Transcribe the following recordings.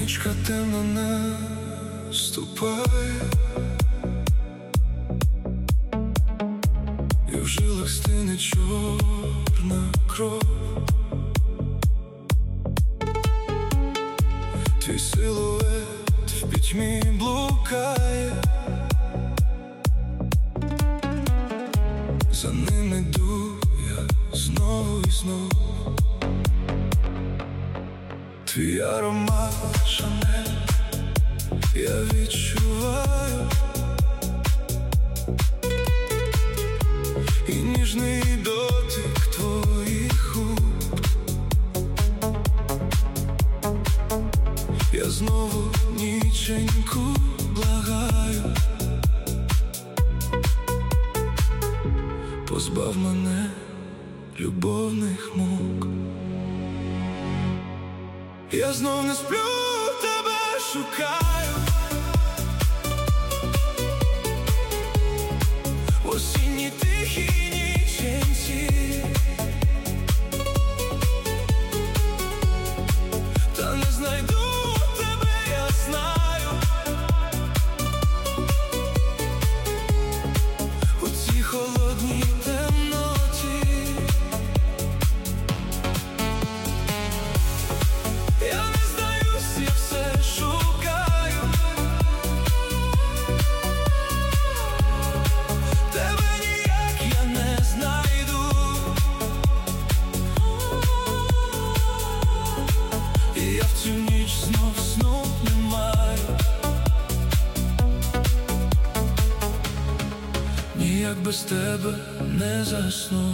Нічка темна не ступай, і в жилах стине чорна кров. Твій силует в пітьмі блукає, за ним іду я знову і знову. Твій аромат Шанель я відчуваю, і ніжний дотик твоїх губ. Я знову ніченьку благаю, позбав мене любовних мук. Я знов не сплю, тебе шукаю, в осінній тихій ніченці, та не знайду тебе, я знаю, у цій холодній темноті. Я не здаюсь, я все шукаю, тебе ніяк я не знайду, і я в цю ніч знов сну не маю. Ніяк без тебе не засну.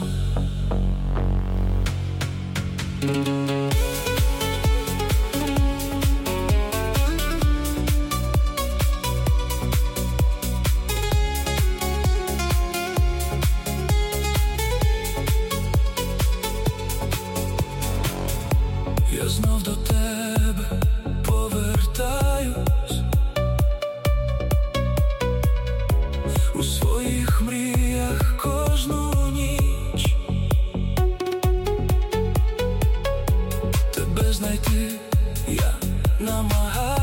Я знов до тебе повертаюсь, у своїх мріях кожну ніч. Тебе знайти я намагаюсь,